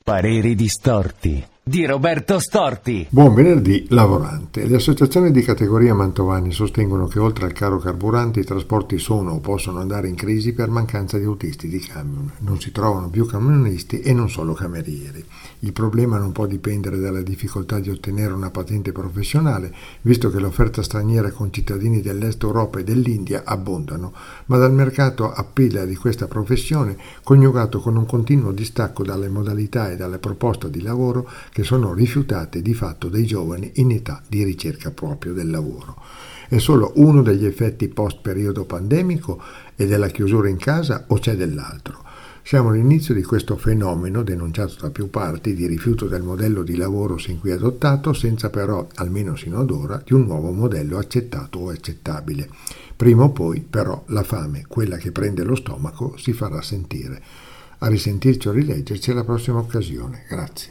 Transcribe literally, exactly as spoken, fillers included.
Pareri distorti di Roberto Storti. Buon venerdì lavorante. Le associazioni di categoria mantovani sostengono che oltre al caro carburante i trasporti sono o possono andare in crisi per mancanza di autisti di camion. Non si trovano più camionisti e non solo camerieri. Il problema non può dipendere dalla difficoltà di ottenere una patente professionale, visto che l'offerta straniera con cittadini dell'Est Europa e dell'India abbondano, ma dal mercato a pila di questa professione, coniugato con un continuo distacco dalle modalità e dalle proposte di lavoro che sono rifiutate di fatto dai giovani in età di ricerca proprio del lavoro. È solo uno degli effetti post periodo pandemico e della chiusura in casa o c'è dell'altro? Siamo all'inizio di questo fenomeno, denunciato da più parti, di rifiuto del modello di lavoro sin qui adottato, senza però, almeno sino ad ora, di un nuovo modello accettato o accettabile. Prima o poi, però, la fame, quella che prende lo stomaco, si farà sentire. A risentirci o rileggerci alla prossima occasione. Grazie.